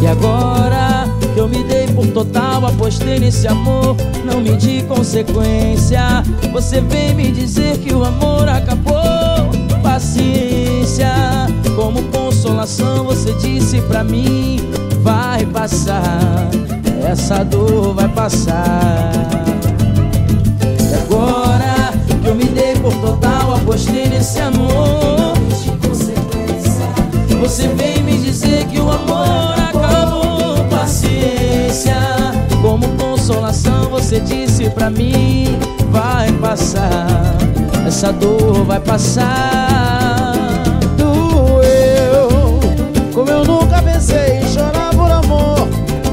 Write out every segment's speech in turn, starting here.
E agora que eu me dei por total, apostei nesse amor, não medi consequência, você vem me dizer que o amor acabou. Paciência, como consolação você disse pra mim: vai passar, essa dor vai passar. E agora que eu me dei por total, apostei nesse amor, você vem me dizer que o amor acabou. Paciência, como consolação você disse pra mim: vai passar, essa dor vai passar. Doeu, como eu nunca pensei em chorar por amor.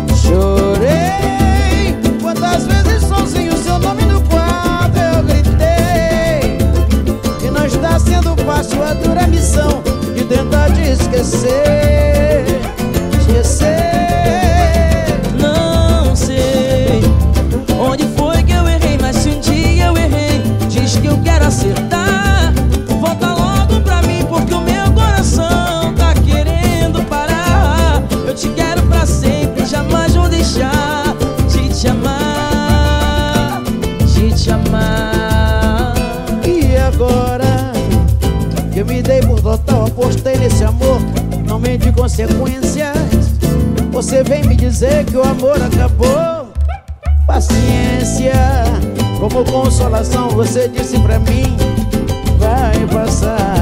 Chorei, quantas vezes sozinho seu nome no quarto eu gritei. E não está sendo fácil a dura missão de tentar te esquecer. Não sei onde foi que eu errei, mas se um dia eu errei, diz que eu quero acertar. Volta logo pra mim, porque o meu coração tá querendo parar. Eu te quero pra sempre, jamais vou deixar de te amar, de te amar. E agora que eu me dei por total, apostei nesse amor, não medi consequências, você vem me dizer que o amor acabou. Paciência, como consolação você disse pra mim: vai passar,